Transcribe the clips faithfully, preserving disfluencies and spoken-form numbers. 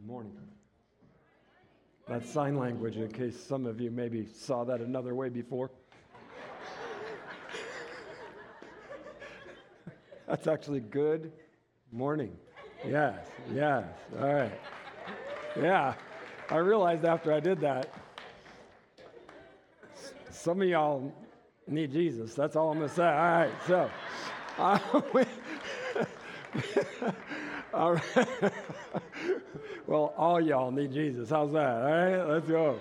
Good morning. That's sign language in case some of you maybe saw that another way before. That's actually good morning. Yes, yes, all right. Yeah, I realized after I did that, some of y'all need Jesus. That's all I'm going to say. All right, so. Uh, we, all right. Well, all y'all need Jesus. How's that? All right, let's go.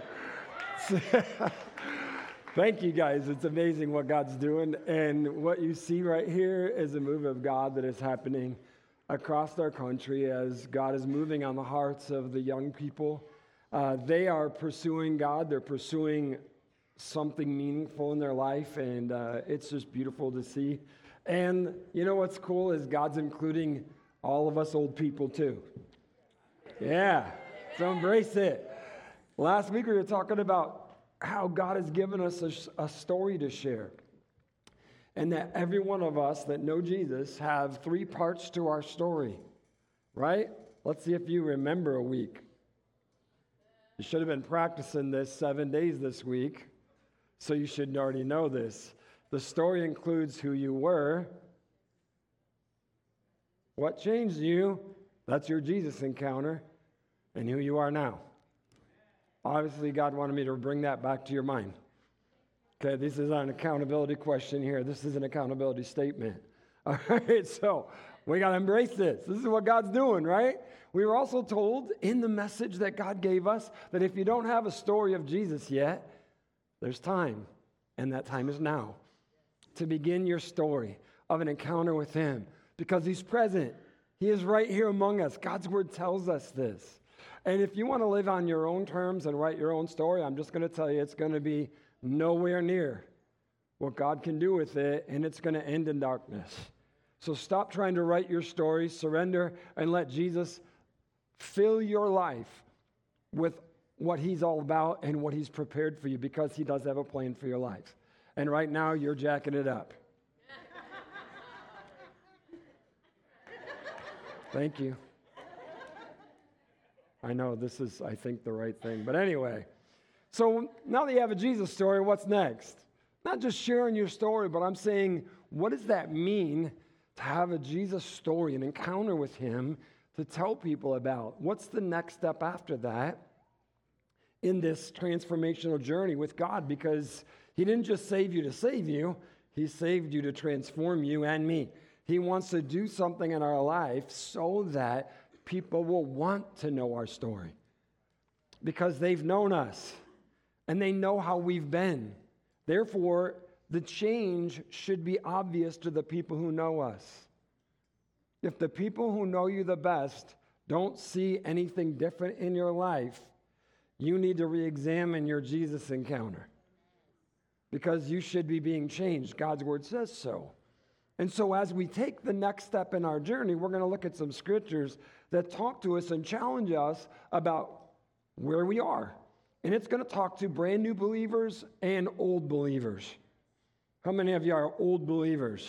Thank you, guys. It's amazing what God's doing. And what you see right here is a move of God that is happening across our country as God is moving on the hearts of the young people. Uh, they are pursuing God. They're pursuing something meaningful in their life, and uh, it's just beautiful to see. And you know what's cool is God's including all of us old people too. Yeah, so embrace it. Last week we were talking about how God has given us a, a story to share. And that every one of us that know Jesus have three parts to our story, right? Let's see if you remember a week. You should have been practicing this seven days this week, so you should already know this. The story includes who you were, what changed you, that's your Jesus encounter, and who you are now. Obviously, God wanted me to bring that back to your mind. Okay, this is not an accountability question here. This is an accountability statement. All right, so we got to embrace this. This is what God's doing, right? We were also told in the message that God gave us that if you don't have a story of Jesus yet, there's time, and that time is now to begin your story of an encounter with Him because He's present. He is right here among us. God's Word tells us this. And if you want to live on your own terms and write your own story, I'm just going to tell you it's going to be nowhere near what God can do with it, and it's going to end in darkness. So stop trying to write your story, surrender, and let Jesus fill your life with what He's all about and what He's prepared for you, because He does have a plan for your life. And right now, you're jacking it up. Thank you. I know this is, I think, the right thing. But anyway, so now that you have a Jesus story, what's next? Not just sharing your story, but I'm saying, what does that mean to have a Jesus story, an encounter with Him to tell people about? What's the next step after that in this transformational journey with God? Because He didn't just save you to save you. He saved you to transform you and me. He wants to do something in our life so that people will want to know our story because they've known us and they know how we've been. Therefore, the change should be obvious to the people who know us. If the people who know you the best don't see anything different in your life, you need to re-examine your Jesus encounter because you should be being changed. God's Word says so. And so as we take the next step in our journey, we're going to look at some scriptures that talk to us and challenge us about where we are. And it's going to talk to brand new believers and old believers. How many of you are old believers?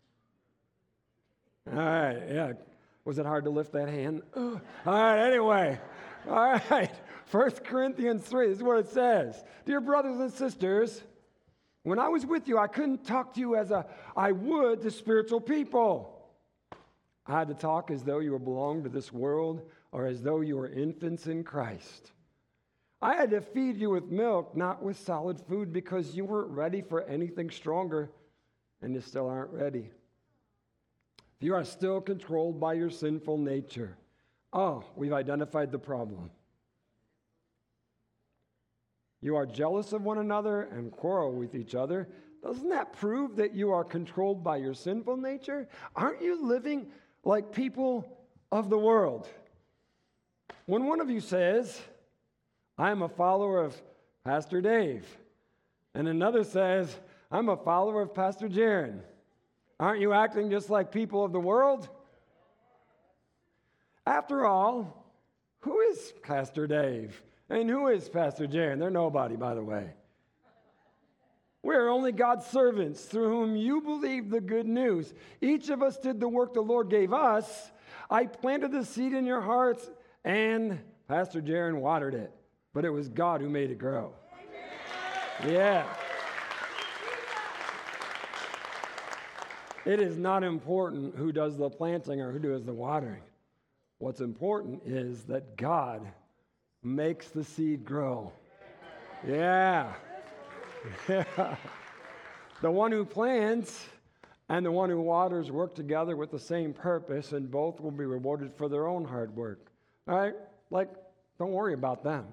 All right, yeah. Was it hard to lift that hand? All right, anyway. All right, First Corinthians three, this is what it says. Dear brothers and sisters, when I was with you, I couldn't talk to you as a, I would to spiritual people. I had to talk as though you belonged to this world or as though you were infants in Christ. I had to feed you with milk, not with solid food, because you weren't ready for anything stronger, and you still aren't ready. You are still controlled by your sinful nature. Oh, we've identified the problem. You are jealous of one another and quarrel with each other. Doesn't that prove that you are controlled by your sinful nature? Aren't you living like people of the world? When one of you says, I am a follower of Pastor Dave, and another says, I'm a follower of Pastor Jaron, aren't you acting just like people of the world? After all, who is Pastor Dave? And who is Pastor Jaron? They're nobody, by the way. We are only God's servants through whom you believe the good news. Each of us did the work the Lord gave us. I planted the seed in your hearts, and Pastor Jaron watered it, but it was God who made it grow. Yeah. It is not important who does the planting or who does the watering. What's important is that God makes the seed grow. Yeah. Yeah. The one who plants and the one who waters work together with the same purpose, and both will be rewarded for their own hard work. All right? Like, don't worry about them.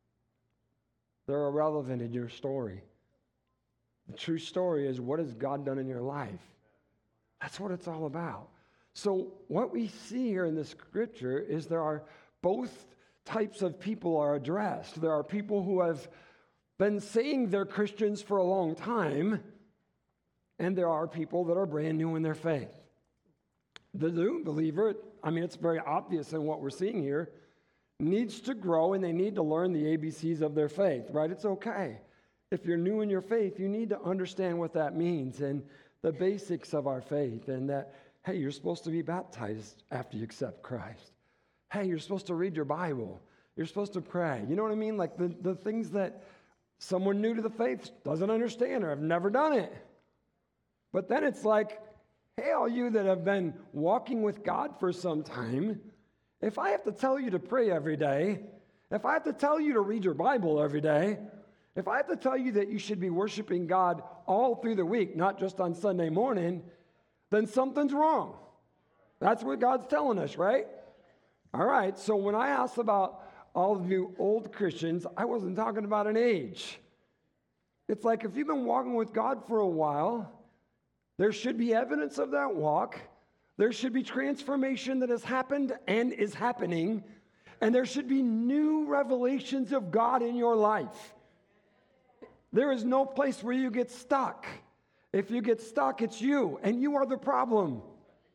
They're irrelevant in your story. The true story is, what has God done in your life? That's what it's all about. So what we see here in the scripture is there are both types of people are addressed. There are people who have been saying they're Christians for a long time, and there are people that are brand new in their faith. The new believer, I mean, it's very obvious in what we're seeing here, needs to grow, and they need to learn the A B Cs of their faith, right? It's okay. If you're new in your faith, you need to understand what that means and the basics of our faith, and that, hey, you're supposed to be baptized after you accept Christ. Hey, you're supposed to read your Bible. You're supposed to pray. You know what I mean? Like the, the things that someone new to the faith doesn't understand or have never done it. But then it's like, hey, all you that have been walking with God for some time, if I have to tell you to pray every day, if I have to tell you to read your Bible every day, if I have to tell you that you should be worshiping God all through the week, not just on Sunday morning, then something's wrong. That's what God's telling us, right? All right, so when I asked about all of you old Christians, I wasn't talking about an age. It's like if you've been walking with God for a while, there should be evidence of that walk. There should be transformation that has happened and is happening. And there should be new revelations of God in your life. There is no place where you get stuck. If you get stuck, it's you, and you are the problem.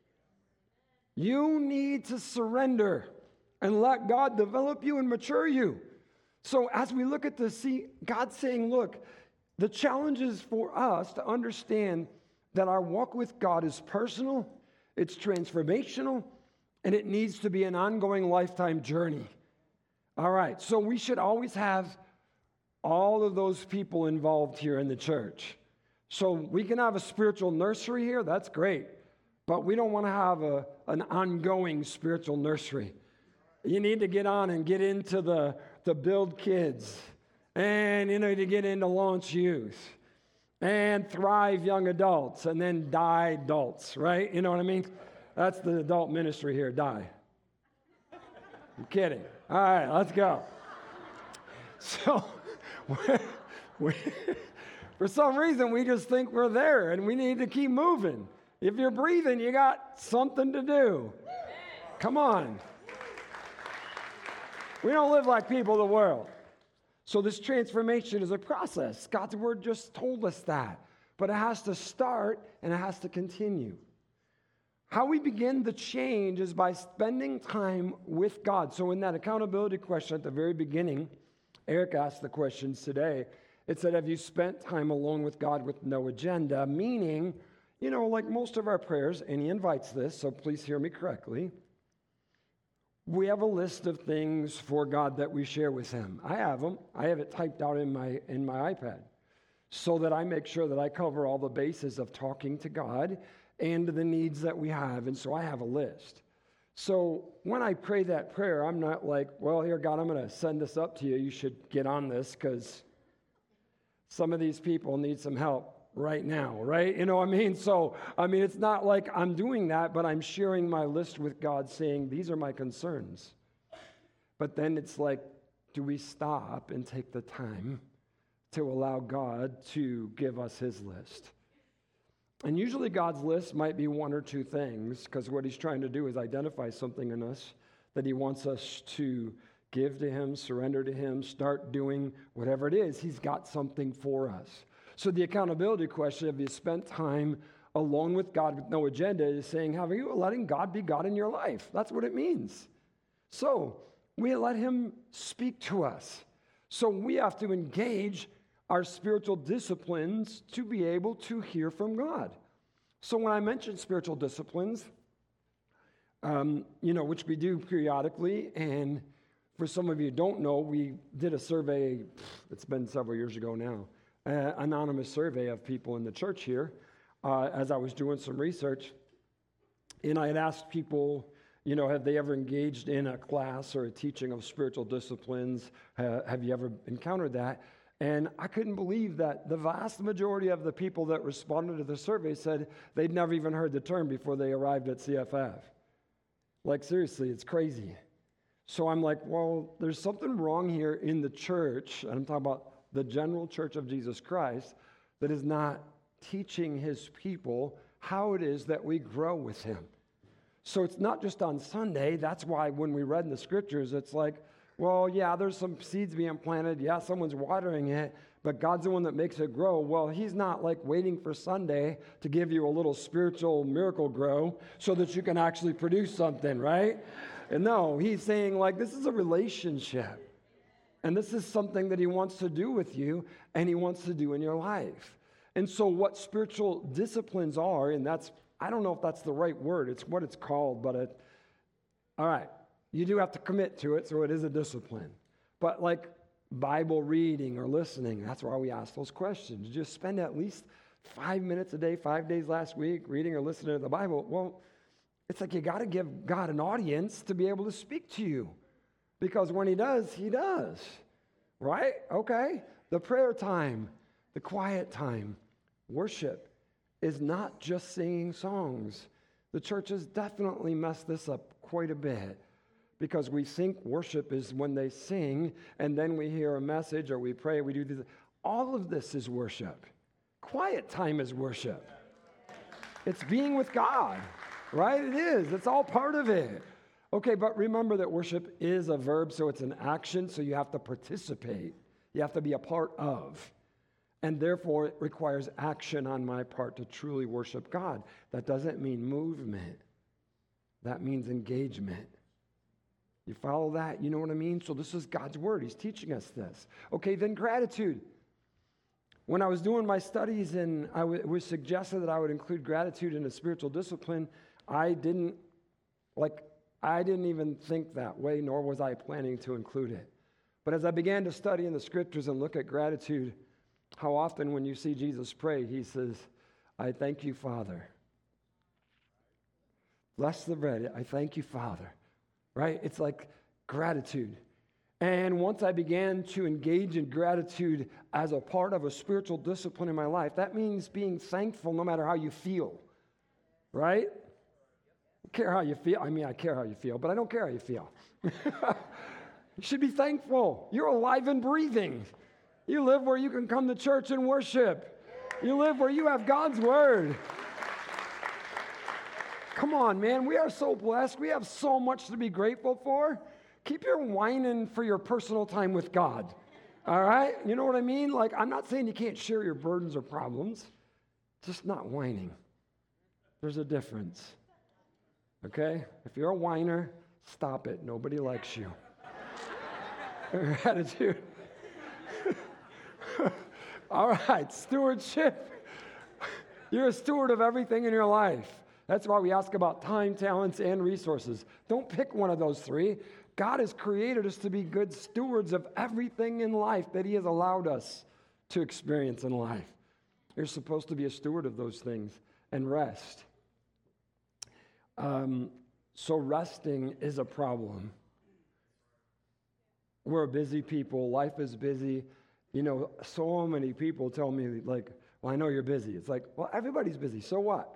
You need to surrender and let God develop you and mature you. So as we look at this, see, God's saying, look, the challenge is for us to understand that our walk with God is personal, it's transformational, and it needs to be an ongoing lifetime journey. All right, so we should always have all of those people involved here in the church. So we can have a spiritual nursery here, that's great, but we don't want to have a, an ongoing spiritual nursery. You need to get on and get into the, the build kids, and you know, to get into launch youth, and thrive young adults, and then die adults, right? You know what I mean? That's the adult ministry here, die. I'm kidding. All right, let's go. So, we, for some reason, we just think we're there, and we need to keep moving. If you're breathing, you got something to do. Come on. We don't live like people of the world. So this transformation is a process. God's word just told us that. But it has to start and it has to continue. How we begin the change is by spending time with God. So in that accountability question at the very beginning, Eric asked the questions today. It said, have you spent time alone with God with no agenda? Meaning, you know, like most of our prayers, and he invites this, so please hear me correctly. We have a list of things for God that we share with him. I have them. I have it typed out in my in my iPad so that I make sure that I cover all the bases of talking to God and the needs that we have. And so I have a list. So when I pray that prayer, I'm not like, well, here, God, I'm going to send this up to you. You should get on this because some of these people need some help right now, right? You know what I mean? So, I mean, it's not like I'm doing that, but I'm sharing my list with God saying, these are my concerns. But then it's like, do we stop and take the time to allow God to give us his list? And usually God's list might be one or two things, because what he's trying to do is identify something in us that he wants us to give to him, surrender to him, start doing whatever it is. He's got something for us. So the accountability question, have you spent time alone with God with no agenda, is saying, have you letting God be God in your life? That's what it means. So we let him speak to us. So we have to engage our spiritual disciplines to be able to hear from God. So when I mention spiritual disciplines, um, you know, which we do periodically, and For some of you who don't know, we did a survey, it's been several years ago now, an anonymous survey of people in the church here uh, as I was doing some research. And I had asked people, you know, have they ever engaged in a class or a teaching of spiritual disciplines? Uh, have you ever encountered that? And I couldn't believe that the vast majority of the people that responded to the survey said they'd never even heard the term before they arrived at C F F. Like, seriously, it's crazy. So I'm like, well, there's something wrong here in the church, and I'm talking about the general church of Jesus Christ, that is not teaching his people how it is that we grow with him. So it's not just on Sunday. That's why when we read in the scriptures, it's like, well, yeah, there's some seeds being planted. Yeah, someone's watering it, but God's the one that makes it grow. Well, he's not like waiting for Sunday to give you a little spiritual miracle grow so that you can actually produce something, right? And no, he's saying like, this is a relationship. And this is something that he wants to do with you and he wants to do in your life. And so what spiritual disciplines are, and that's, I don't know if that's the right word. It's what it's called, but it, all right, you do have to commit to it, so it is a discipline. But like Bible reading or listening, that's why we ask those questions. Just spend at least five minutes a day, five days last week, reading or listening to the Bible. Well, it's like you got to give God an audience to be able to speak to you. Because when he does, he does. Right? Okay. The prayer time, the quiet time, worship is not just singing songs. The church has definitely messed this up quite a bit because we think worship is when they sing and then we hear a message or we pray, we do this. All of this is worship. Quiet time is worship. It's being with God, right? It is. It's all part of it. Okay, but remember that worship is a verb, so it's an action, so you have to participate. You have to be a part of. And therefore, it requires action on my part to truly worship God. That doesn't mean movement. That means engagement. You follow that? You know what I mean? So this is God's word. He's teaching us this. Okay, then gratitude. When I was doing my studies and I w- it was suggested that I would include gratitude in a spiritual discipline, I didn't, like, I didn't even think that way, nor was I planning to include it. But as I began to study in the scriptures and look at gratitude, how often when you see Jesus pray, he says, I thank you, Father. Bless the bread. I thank you, Father. Right? It's like gratitude. And once I began to engage in gratitude as a part of a spiritual discipline in my life, that means being thankful no matter how you feel. Right? I care how you feel. I mean, I care how you feel, but I don't care how you feel. You should be thankful. You're alive and breathing. You live where you can come to church and worship. You live where you have God's word. Come on, man. We are so blessed. We have so much to be grateful for. Keep your whining for your personal time with God. All right? You know what I mean? Like, I'm not saying you can't share your burdens or problems. Just not whining. There's a difference. Okay? If you're a whiner, stop it. Nobody likes you. Gratitude. All right, stewardship. You're a steward of everything in your life. That's why we ask about time, talents, and resources. Don't pick one of those three. God has created us to be good stewards of everything in life that he has allowed us to experience in life. You're supposed to be a steward of those things and rest. Um, so resting is a problem. We're a busy people. Life is busy. You know, so many people tell me, like, well, I know you're busy. It's like, well, everybody's busy. So what?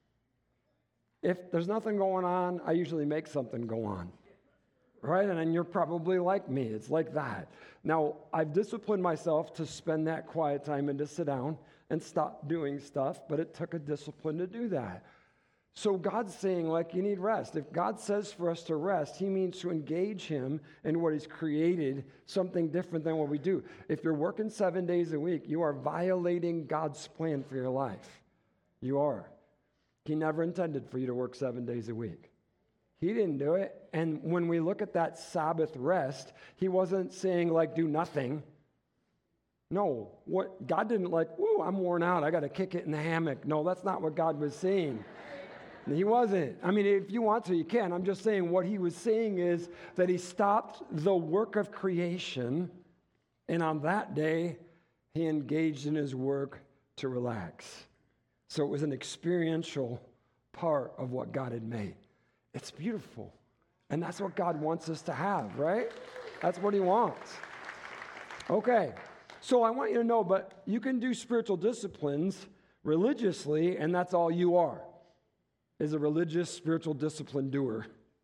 If there's nothing going on, I usually make something go on. Right? And then you're probably like me. It's like that. Now, I've disciplined myself to spend that quiet time and to sit down and stop doing stuff, but it took a discipline to do that. So God's saying, like, you need rest. If God says for us to rest, he means to engage him in what he's created, something different than what we do. If you're working seven days a week, you are violating God's plan for your life. You are. He never intended for you to work seven days a week. He didn't do it. And when we look at that Sabbath rest, he wasn't saying, like, do nothing. No, what God didn't like, ooh, I'm worn out. I got to kick it in the hammock. No, that's not what God was saying. He wasn't. I mean, if you want to, you can. I'm just saying what he was saying is that he stopped the work of creation, and on that day, he engaged in his work to relax. So it was an experiential part of what God had made. It's beautiful. And that's what God wants us to have, right? That's what he wants. Okay. So I want you to know, but you can do spiritual disciplines religiously, and that's all you are, is a religious spiritual discipline doer.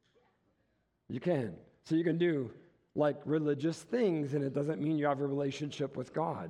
You can. So you can do like religious things, and it doesn't mean you have a relationship with God.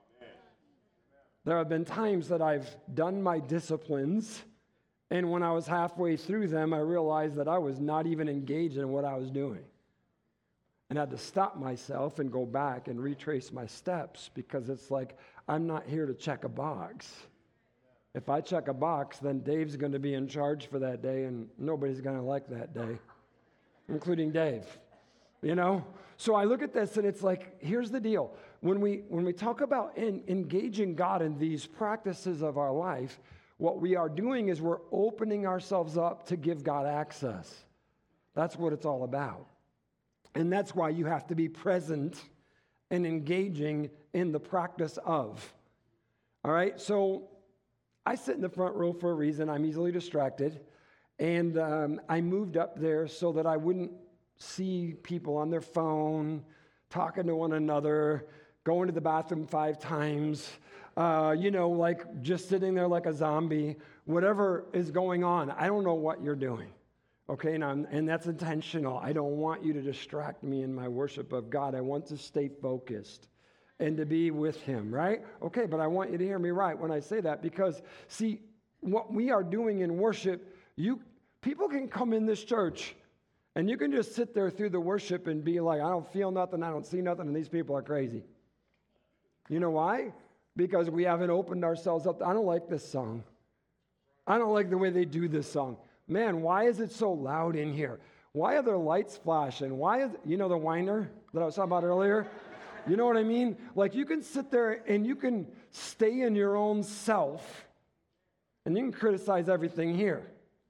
There have been times that I've done my disciplines, and when I was halfway through them, I realized that I was not even engaged in what I was doing. And I had to stop myself and go back and retrace my steps, because it's like, I'm not here to check a box. If I check a box, then Dave's going to be in charge for that day, and nobody's going to like that day, including Dave. You know? So I look at this, and it's like, here's the deal. When we when we talk about in, engaging God in these practices of our life, what we are doing is we're opening ourselves up to give God access. That's what it's all about. And that's why you have to be present and engaging in the practice of. All right? So I sit in the front row for a reason. I'm easily distracted. And um, I moved up there so that I wouldn't see people on their phone, talking to one another, going to the bathroom five times, uh, you know, like just sitting there like a zombie, whatever is going on. I don't know what you're doing. Okay, and, I'm, and that's intentional. I don't want you to distract me in my worship of God. I want to stay focused and to be with him, right? Okay, but I want you to hear me right when I say that, because, see, what we are doing in worship, you people can come in this church and you can just sit there through the worship and be like, I don't feel nothing, I don't see nothing, and these people are crazy. You know why? Because we haven't opened ourselves up. I don't like this song. I don't like the way they do this song. Man, why is it so loud in here? Why are there lights flashing? Why is, you know the whiner that I was talking about earlier? You know what I mean? Like, you can sit there and you can stay in your own self and you can criticize everything here.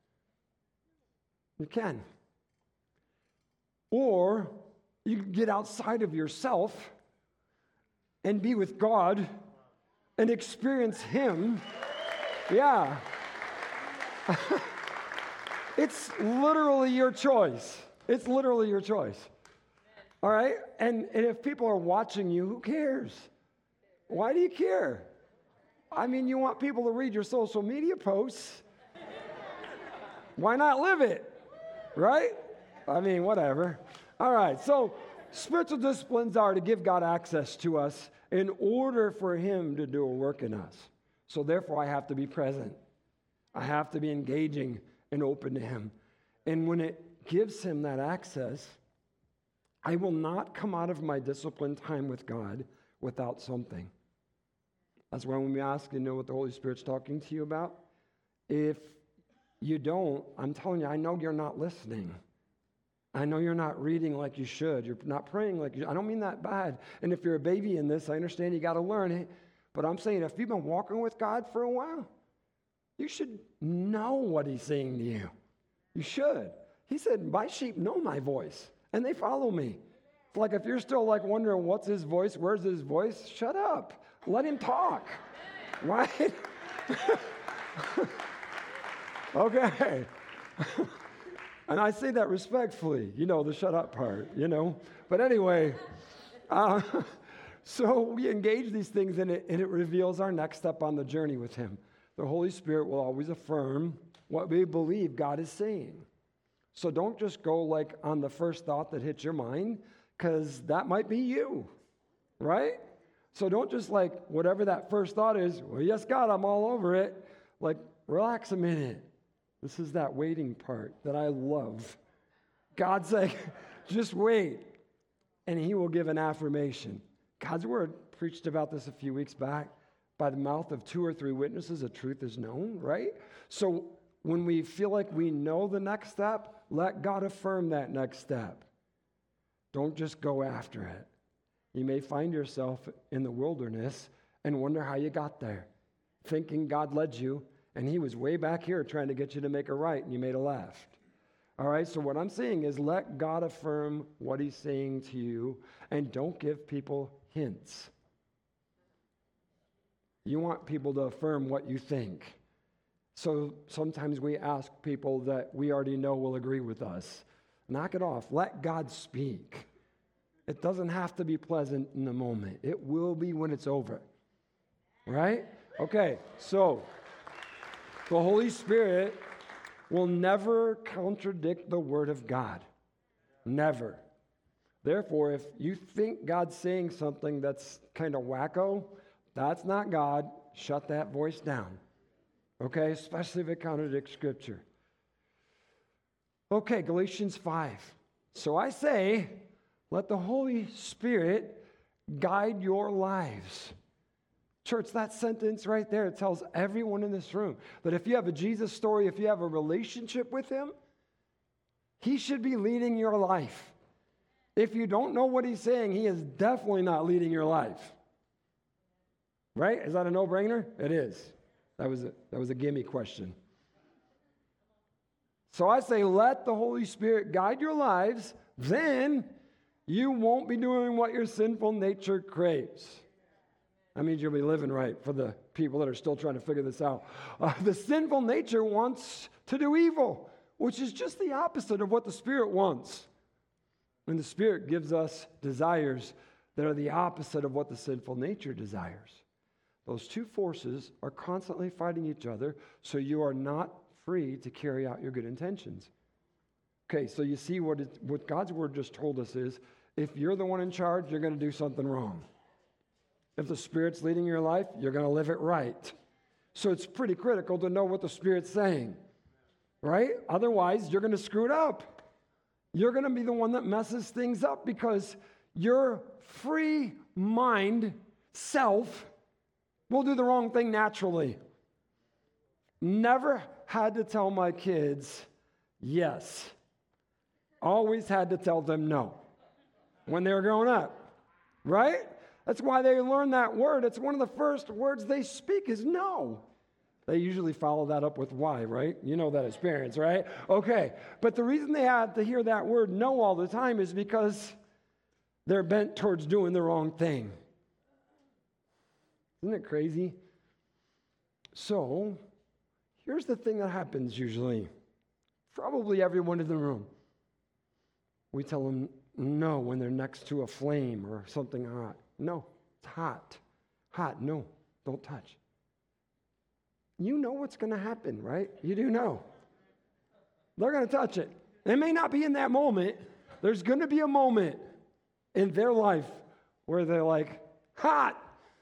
You can. Or you can get outside of yourself and be with God and experience him. Yeah. It's literally your choice. It's literally your choice. All right? And, and if people are watching you, who cares? Why do you care? I mean, you want people to read your social media posts. Why not live it? Right? I mean, whatever. All right. So spiritual disciplines are to give God access to us in order for him to do a work in us. So therefore, I have to be present. I have to be engaging and open to him. And when it gives him that access, I will not come out of my disciplined time with God without something. That's why when we ask, you know what the Holy Spirit's talking to you about? If you don't, I'm telling you, I know you're not listening. I know you're not reading like you should. You're not praying like you should. I don't mean that bad. And if you're a baby in this, I understand you got to learn it. But I'm saying if you've been walking with God for a while, you should know what he's saying to you. You should. He said, my sheep know my voice, and they follow me. It's like if you're still like wondering what's his voice, where's his voice, shut up. Let him talk. Right? Okay. And I say that respectfully, you know, the shut up part, you know. But anyway, uh, so we engage these things, and it, and it reveals our next step on the journey with him. The Holy Spirit will always affirm what we believe God is saying. So don't just go like on the first thought that hits your mind, because that might be you, right? So don't just like whatever that first thought is, well, yes, God, I'm all over it. Like, relax a minute. This is that waiting part that I love. God's like, just wait, and he will give an affirmation. God's word preached about this a few weeks back. By the mouth of two or three witnesses, the truth is known, right? So when we feel like we know the next step, let God affirm that next step. Don't just go after it. You may find yourself in the wilderness and wonder how you got there, thinking God led you, And he was way back here trying to get you to make a right, and you made a left. All right, so what I'm saying is let God affirm what he's saying to you, and don't give people hints. You want people to affirm what you think. So sometimes we ask people that we already know will agree with us. Knock it off. Let God speak. It doesn't have to be pleasant in the moment. It will be when it's over. Right? Okay, so the Holy Spirit will never contradict the Word of God. Never. Therefore, if you think God's saying something that's kind of wacko, that's not God. Shut that voice down. Okay? Especially if it contradicts Scripture. Okay, Galatians five. So I say, let the Holy Spirit guide your lives. Church, that sentence right there tells everyone in this room that if you have a Jesus story, if you have a relationship with him, he should be leading your life. If you don't know what he's saying, he is definitely not leading your life. Right? Is that a no-brainer? It is. That was a, that was a gimme question. So I say, let the Holy Spirit guide your lives, then you won't be doing what your sinful nature craves. That means you'll be living right for the people that are still trying to figure this out. Uh, the sinful nature wants to do evil, which is just the opposite of what the Spirit wants. And the Spirit gives us desires that are the opposite of what the sinful nature desires. Those two forces are constantly fighting each other, so you are not free to carry out your good intentions. Okay, so you see what, it, what God's Word just told us is, if you're the one in charge, you're going to do something wrong. If the Spirit's leading your life, you're going to live it right. So it's pretty critical to know what the Spirit's saying, right? Otherwise, you're going to screw it up. You're going to be the one that messes things up because your free mind, self, will do the wrong thing naturally. Never had to tell my kids yes. Always had to tell them no when they were growing up, right? That's why they learn that word. It's one of the first words they speak is no. They usually follow that up with why, right? You know that experience, right? Okay, but the reason they had to hear that word no all the time is because they're bent towards doing the wrong thing. Isn't it crazy? So, here's the thing that happens usually. Probably everyone in the room. We tell them no when they're next to a flame or something hot. No, it's hot. Hot, no, don't touch. You know what's going to happen, right? You do know. They're going to touch it. It may not be in that moment. There's going to be a moment in their life where they're like, hot.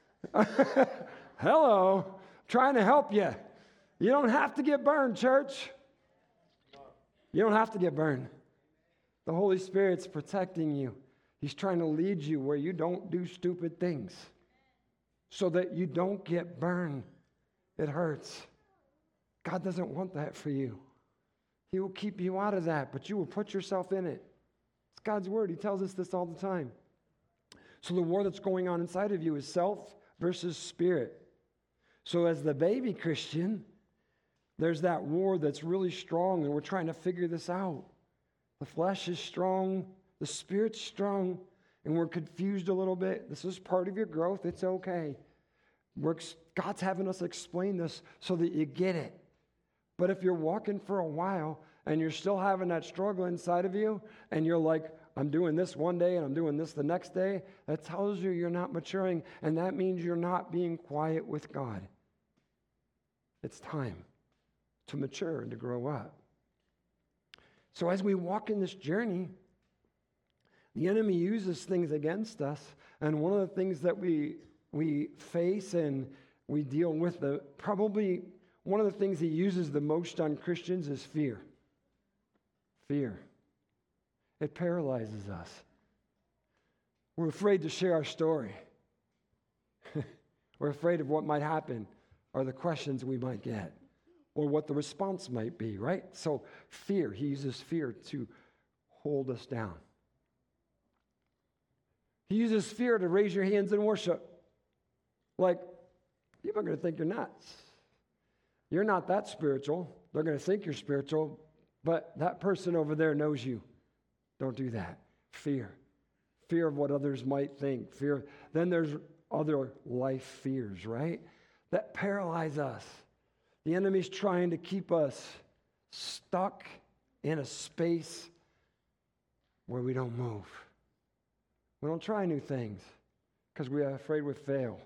Hello, trying to help you. You don't have to get burned, church. You don't have to get burned. The Holy Spirit's protecting you. He's trying to lead you where you don't do stupid things so that you don't get burned. It hurts. God doesn't want that for you. He will keep you out of that, but you will put yourself in it. It's God's word. He tells us this all the time. So the war that's going on inside of you is self versus spirit. So as the baby Christian, there's that war that's really strong, and we're trying to figure this out. The flesh is strong, the spirit's strong, and we're confused a little bit. This is part of your growth. It's okay. We're, God's having us explain this so that you get it. But if you're walking for a while and you're still having that struggle inside of you, and you're like, I'm doing this one day and I'm doing this the next day, that tells you you're not maturing, and that means you're not being quiet with God. It's time to mature and to grow up. So as we walk in this journey, the enemy uses things against us, and one of the things that we we face and we deal with, the probably one of the things he uses the most on Christians is fear. Fear. It paralyzes us. We're afraid to share our story. We're afraid of what might happen or the questions we might get or what the response might be, right? So fear, he uses fear to hold us down. He uses fear to raise your hands in worship. Like, people are going to think you're nuts. You're not that spiritual. They're going to think you're spiritual, but that person over there knows you. Don't do that. Fear. Fear of what others might think. Fear. Then there's other life fears, right? That paralyze us. The enemy's trying to keep us stuck in a space where we don't move. We don't try new things because we are afraid we'll fail.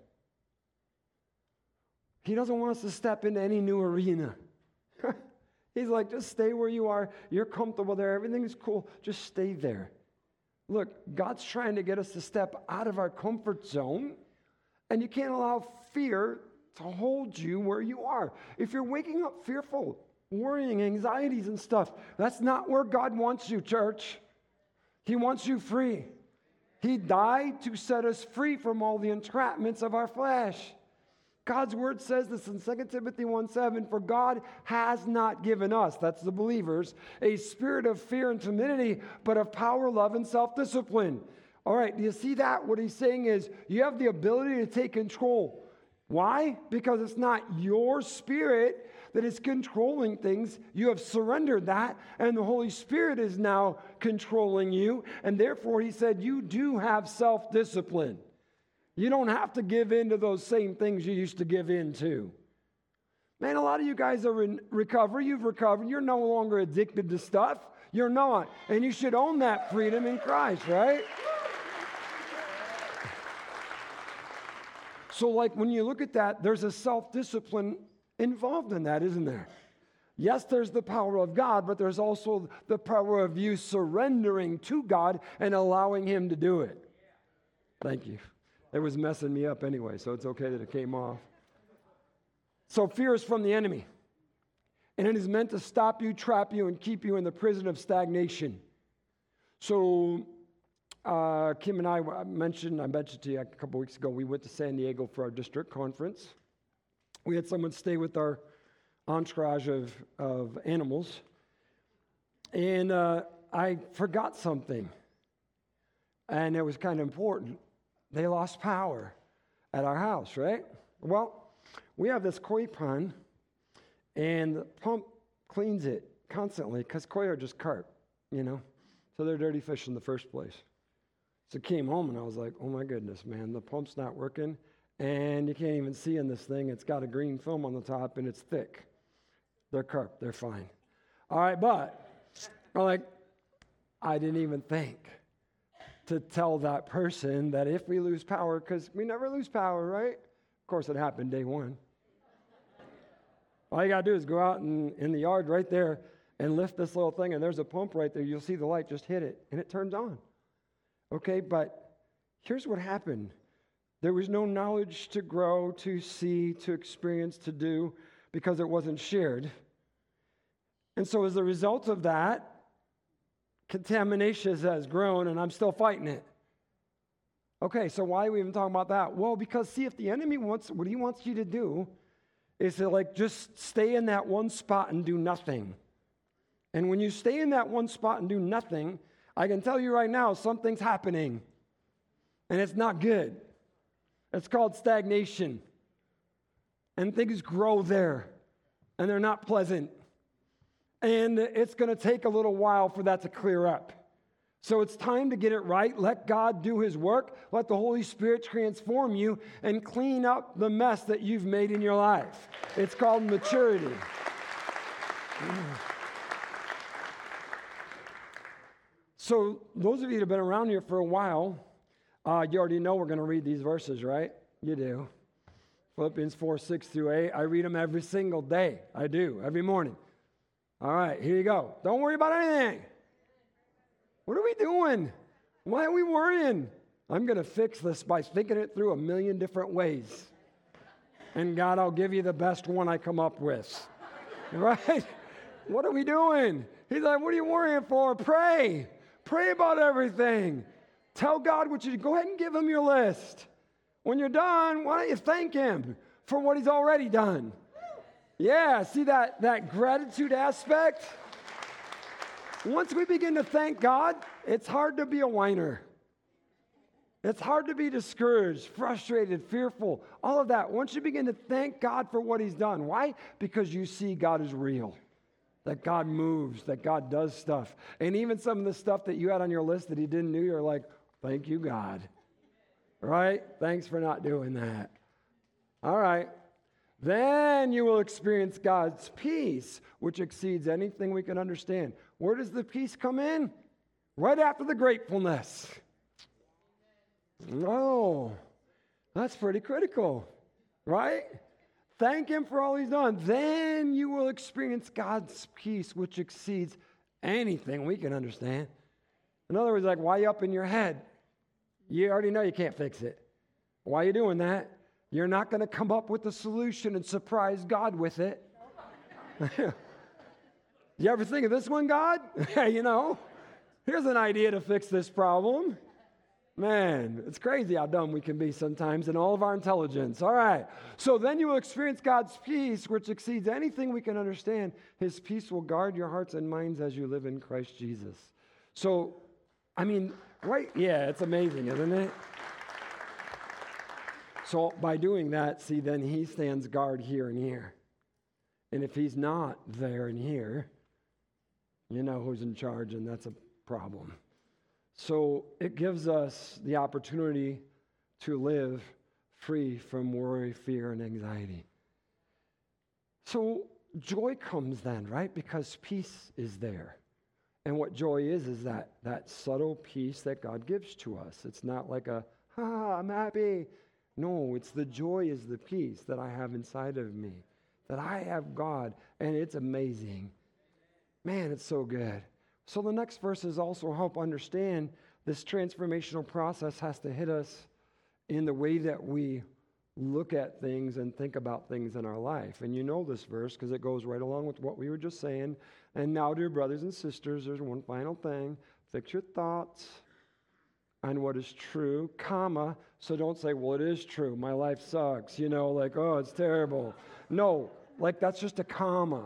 He doesn't want us to step into any new arena. He's like, just stay where you are. You're comfortable there. Everything's cool. Just stay there. Look, God's trying to get us to step out of our comfort zone, and you can't allow fear to hold you where you are. If you're waking up fearful, worrying, anxieties and stuff, that's not where God wants you, church. He wants you free. He died to set us free from all the entrapments of our flesh. God's word says this in Second Timothy one seven, for God has not given us, that's the believers, a spirit of fear and timidity, but of power, love, and self-discipline. All right, do you see that? What he's saying is you have the ability to take control. Why? Because it's not your spirit that is controlling things. You have surrendered that, and the Holy Spirit is now controlling you, and therefore he said you do have self-discipline. You don't have to give in to those same things you used to give in to. Man, a lot of you guys are in recovery. You've recovered. You're no longer addicted to stuff. You're not. And you should own that freedom in Christ, right? So, like, when you look at that, there's a self-discipline involved in that, isn't there? Yes, there's the power of God, but there's also the power of you surrendering to God and allowing him to do it. Thank you. It was messing me up anyway, so it's okay that it came off. So fear is from the enemy. And it is meant to stop you, trap you, and keep you in the prison of stagnation. So uh, Kim and I mentioned, I mentioned to you a couple weeks ago, we went to San Diego for our district conference. We had someone stay with our entourage of, of animals. And uh, I forgot something. And it was kind of important. They lost power at our house, right? Well, we have this koi pond, and the pump cleans it constantly because koi are just carp, you know? So they're dirty fish in the first place. So I came home, and I was like, oh, my goodness, man, the pump's not working, and you can't even see in this thing. It's got a green film on the top, and it's thick. They're carp. They're fine. All right, but I'm like, I didn't even think to tell that person that if we lose power, because we never lose power, right? Of course, it happened day one. All you got to do is go out in, in the yard right there and lift this little thing, and there's a pump right there. You'll see the light, just hit it, and it turns on. Okay, but here's what happened. There was no knowledge to grow, to see, to experience, to do, because it wasn't shared. And so as a result of that, contamination has grown, and I'm still fighting it. Okay, so why are we even talking about that? Well, because see, if the enemy wants, what he wants you to do is to like just stay in that one spot and do nothing. And when you stay in that one spot and do nothing, I can tell you right now, something's happening. And it's not good. It's called stagnation. And things grow there. And they're not pleasant. And it's going to take a little while for that to clear up. So it's time to get it right. Let God do his work. Let the Holy Spirit transform you and clean up the mess that you've made in your life. It's called maturity. So those of you that have been around here for a while, uh, you already know we're going to read these verses, right? You do. Philippians four, six through eight. I read them every single day. I do, every morning. All right, here you go. Don't worry about anything. What are we doing? Why are we worrying? I'm going to fix this by thinking it through a million different ways. And God, I'll give you the best one I come up with. Right? What are we doing? He's like, what are you worrying for? Pray. Pray about everything. Tell God what you do. Go ahead and give him your list. When you're done, why don't you thank him for what he's already done? Yeah, see that, that gratitude aspect? Once we begin to thank God, it's hard to be a whiner. It's hard to be discouraged, frustrated, fearful, all of that. Once you begin to thank God for what he's done. Why? Because you see God is real, that God moves, that God does stuff. And even some of the stuff that you had on your list that he didn't do, you're like, thank you, God. Right? Thanks for not doing that. All right. Then you will experience God's peace, which exceeds anything we can understand. Where does the peace come in? Right after the gratefulness. Oh, that's pretty critical, right? Thank him for all he's done. Then you will experience God's peace, which exceeds anything we can understand. In other words, like, why are you up in your head? You already know you can't fix it. Why are you doing that? You're not going to come up with a solution and surprise God with it. You ever think of this one, God? You know, here's an idea to fix this problem. Man, it's crazy how dumb we can be sometimes in all of our intelligence. All right. So then you will experience God's peace, which exceeds anything we can understand. His peace will guard your hearts and minds as you live in Christ Jesus. So, I mean, right? Yeah, it's amazing, isn't it? So by doing that, see, then he stands guard here and here. And if he's not there and here, you know who's in charge, and that's a problem. So it gives us the opportunity to live free from worry, fear, and anxiety. So joy comes then, right? Because peace is there. And what joy is, is that, that subtle peace that God gives to us. It's not like a, ha, I'm happy. No, it's the joy is the peace that I have inside of me, that I have God, and it's amazing. Man, it's so good. So the next verses also help understand this transformational process has to hit us in the way that we look at things and think about things in our life. And you know this verse because it goes right along with what we were just saying. And now, dear brothers and sisters, there's one final thing. Fix your thoughts on what is true, comma, so don't say, well, it is true. My life sucks. You know, like, oh, it's terrible. No, like that's just a comma.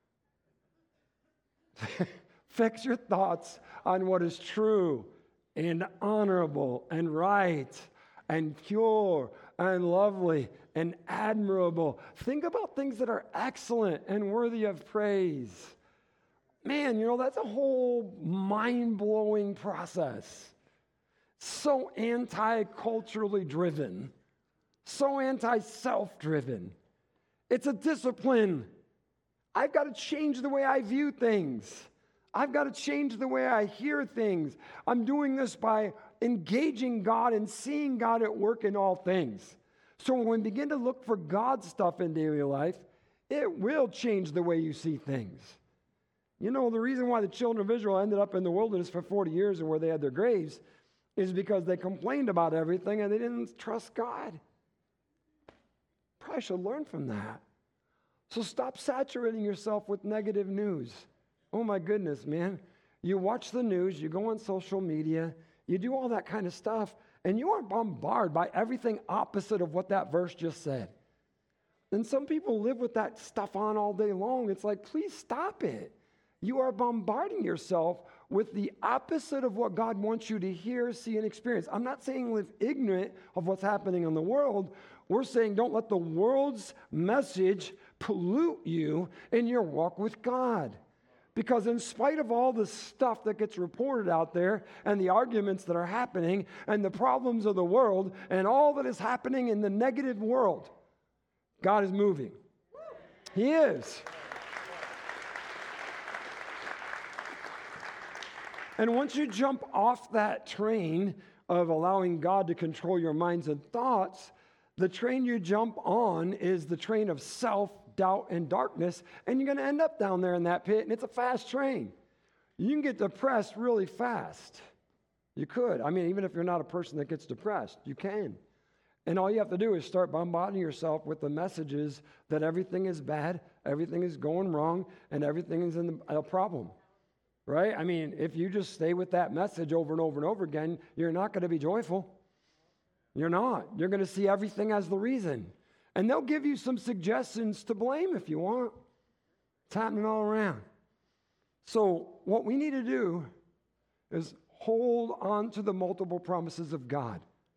Fix your thoughts on what is true and honorable and right and pure and lovely and admirable. Think about things that are excellent and worthy of praise. Man, you know, that's a whole mind-blowing process. So anti-culturally driven, so anti-self-driven. It's a discipline. I've got to change the way I view things. I've got to change the way I hear things. I'm doing this by engaging God and seeing God at work in all things. So when we begin to look for God's stuff in daily life, it will change the way you see things. You know, the reason why the children of Israel ended up in the wilderness for forty years and where they had their graves is because they complained about everything and they didn't trust God. Probably should learn from that. So stop saturating yourself with negative news. Oh my goodness, man. You watch the news, you go on social media, you do all that kind of stuff, and you are bombarded by everything opposite of what that verse just said. And some people live with that stuff on all day long. It's like, please stop it. You are bombarding yourself with the opposite of what God wants you to hear, see, and experience. I'm not saying live ignorant of what's happening in the world. We're saying don't let the world's message pollute you in your walk with God. Because in spite of all the stuff that gets reported out there and the arguments that are happening and the problems of the world and all that is happening in the negative world, God is moving. He is. And once you jump off that train of allowing God to control your minds and thoughts, the train you jump on is the train of self-doubt and darkness, and you're going to end up down there in that pit, and it's a fast train. You can get depressed really fast. You could. I mean, even if you're not a person that gets depressed, you can. And all you have to do is start bombarding yourself with the messages that everything is bad, everything is going wrong, and everything is in the, a problem. Right? I mean, if you just stay with that message over and over and over again, you're not going to be joyful. You're not. You're going to see everything as the reason. And they'll give you some suggestions to blame if you want. It's happening all around. So what we need to do is hold on to the multiple promises of God.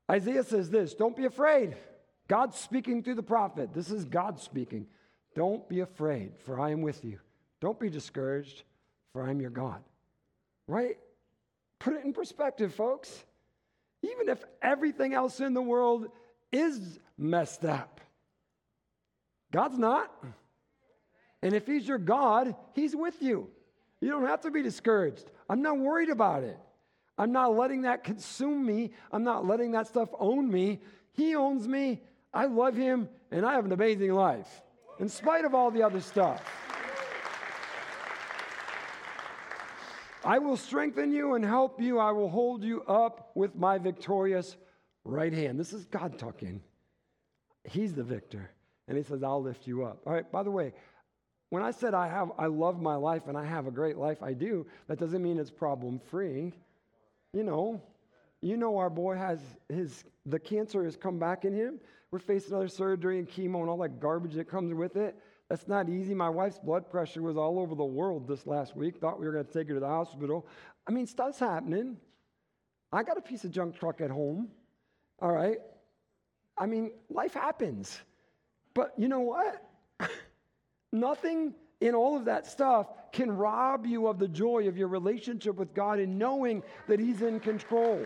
Isaiah says this, don't be afraid. God's speaking through the prophet. This is God speaking. Don't be afraid, for I am with you. Don't be discouraged, for I am your God. Right? Put it in perspective, folks. Even if everything else in the world is messed up, God's not. And if he's your God, he's with you. You don't have to be discouraged. I'm not worried about it. I'm not letting that consume me. I'm not letting that stuff own me. He owns me. I love him, and I have an amazing life, in spite of all the other stuff. I will strengthen you and help you. I will hold you up with my victorious right hand. This is God talking. He's the victor. And he says, I'll lift you up. All right, by the way, when I said I have, I love my life and I have a great life, I do. That doesn't mean it's problem-free. You know, you know our boy has his, the cancer has come back in him. We're facing another surgery and chemo and all that garbage that comes with it. That's not easy. My wife's blood pressure was all over the world this last week. Thought we were going to take her to the hospital. I mean, stuff's happening. I got a piece of junk truck at home. All right. I mean, life happens. But you know what? Nothing in all of that stuff can rob you of the joy of your relationship with God and knowing that he's in control.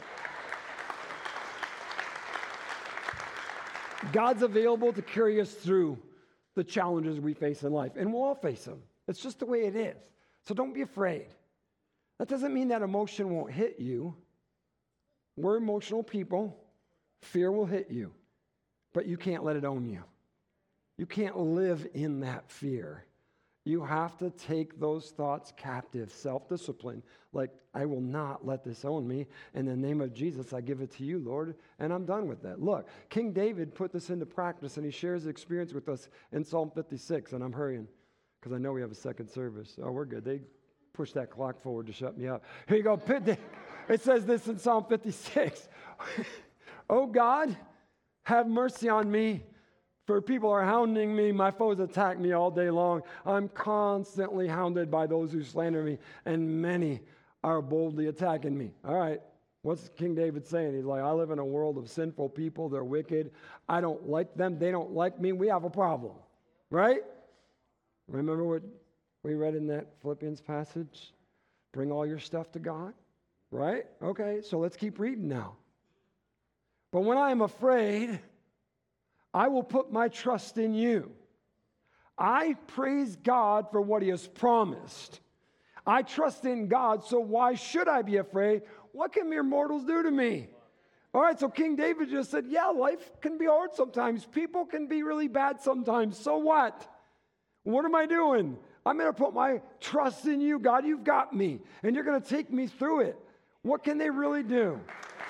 God's available to carry us through the challenges we face in life, and we'll all face them. It's just the way it is. So don't be afraid. That doesn't mean that emotion won't hit you. We're emotional people. Fear will hit you, but you can't let it own you. You can't live in that fear. You have to take those thoughts captive, self-discipline. Like, I will not let this own me. In the name of Jesus, I give it to you, Lord, and I'm done with that. Look, King David put this into practice, and he shares the experience with us in Psalm fifty-six, and I'm hurrying because I know we have a second service. Oh, we're good. They pushed that clock forward to shut me up. Here you go. It says this in Psalm fifty-six. Oh, God, have mercy on me. For people are hounding me, my foes attack me all day long. I'm constantly hounded by those who slander me, and many are boldly attacking me. All right, what's King David saying? He's like, I live in a world of sinful people. They're wicked. I don't like them. They don't like me. We have a problem, right? Remember what we read in that Philippians passage? Bring all your stuff to God, right? Okay, so let's keep reading now. But when I am afraid, I will put my trust in you. I praise God for what he has promised. I trust in God, so why should I be afraid? What can mere mortals do to me? All right, so King David just said, yeah, life can be hard sometimes. People can be really bad sometimes. So what? What am I doing? I'm going to put my trust in you. God, you've got me, and you're going to take me through it. What can they really do?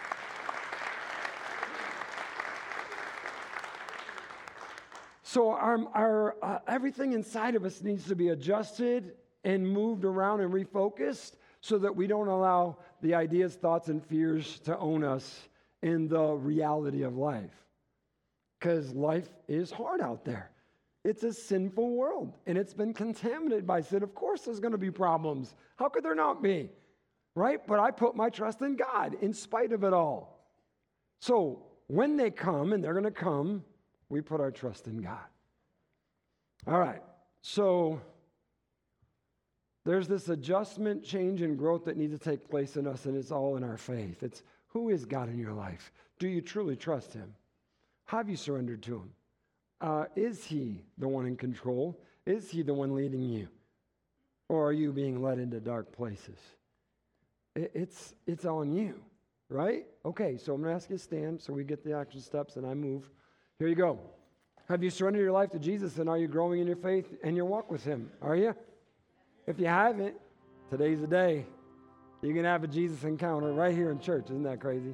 So our, our uh, everything inside of us needs to be adjusted and moved around and refocused so that we don't allow the ideas, thoughts, and fears to own us in the reality of life. Because life is hard out there. It's a sinful world, and it's been contaminated by sin. Of course there's going to be problems. How could there not be? Right? But I put my trust in God in spite of it all. So when they come, and they're going to come, we put our trust in God. All right, so there's this adjustment, change, and growth that needs to take place in us, and it's all in our faith. It's, who is God in your life? Do you truly trust him? Have you surrendered to him? Uh, is he the one in control? Is he the one leading you? Or are you being led into dark places? It, it's, it's on you, right? Okay, so I'm going to ask you to stand so we get the action steps and I move. Here you go. Have you surrendered your life to Jesus, and are you growing in your faith and your walk with him? Are you? If you haven't, today's the day. You can have a Jesus encounter right here in church. Isn't that crazy?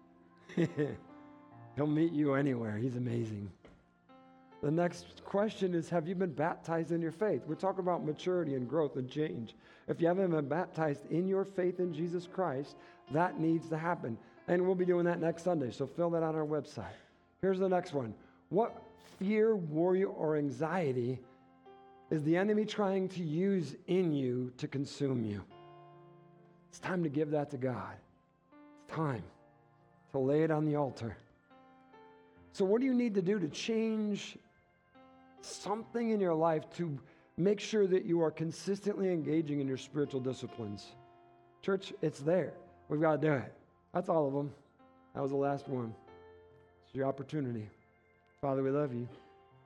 He'll meet you anywhere. He's amazing. The next question is, have you been baptized in your faith? We're talking about maturity and growth and change. If you haven't been baptized in your faith in Jesus Christ, that needs to happen. And we'll be doing that next Sunday, so fill that out on our website. Here's the next one. What fear, worry, or anxiety is the enemy trying to use in you to consume you? It's time to give that to God. It's time to lay it on the altar. So what do you need to do to change something in your life to make sure that you are consistently engaging in your spiritual disciplines? Church, it's there. We've got to do it. That's all of them. That was the last one. It's your opportunity. Father, we love you.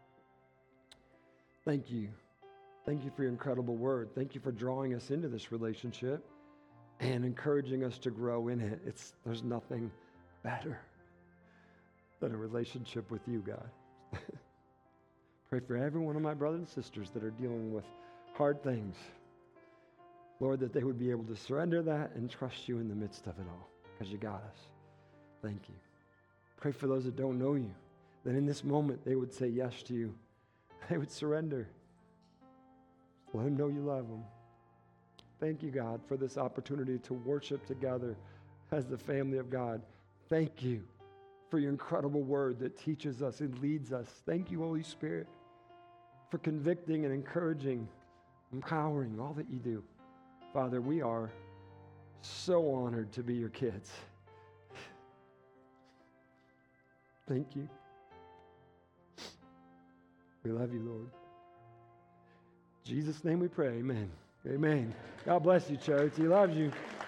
Thank you. Thank you for your incredible word. Thank you for drawing us into this relationship and encouraging us to grow in it. It's, there's nothing better than a relationship with you, God. Pray for every one of my brothers and sisters that are dealing with hard things. Lord, that they would be able to surrender that and trust you in the midst of it all, because you got us. Thank you. Pray for those that don't know you, that in this moment they would say yes to you. They would surrender. Let them know you love them. Thank you, God, for this opportunity to worship together as the family of God. Thank you for your incredible word that teaches us and leads us. Thank you, Holy Spirit, for convicting and encouraging, empowering all that you do. Father, we are so honored to be your kids. Thank you. We love you, Lord. In Jesus' name we pray, amen. Amen. God bless you, church. He loves you.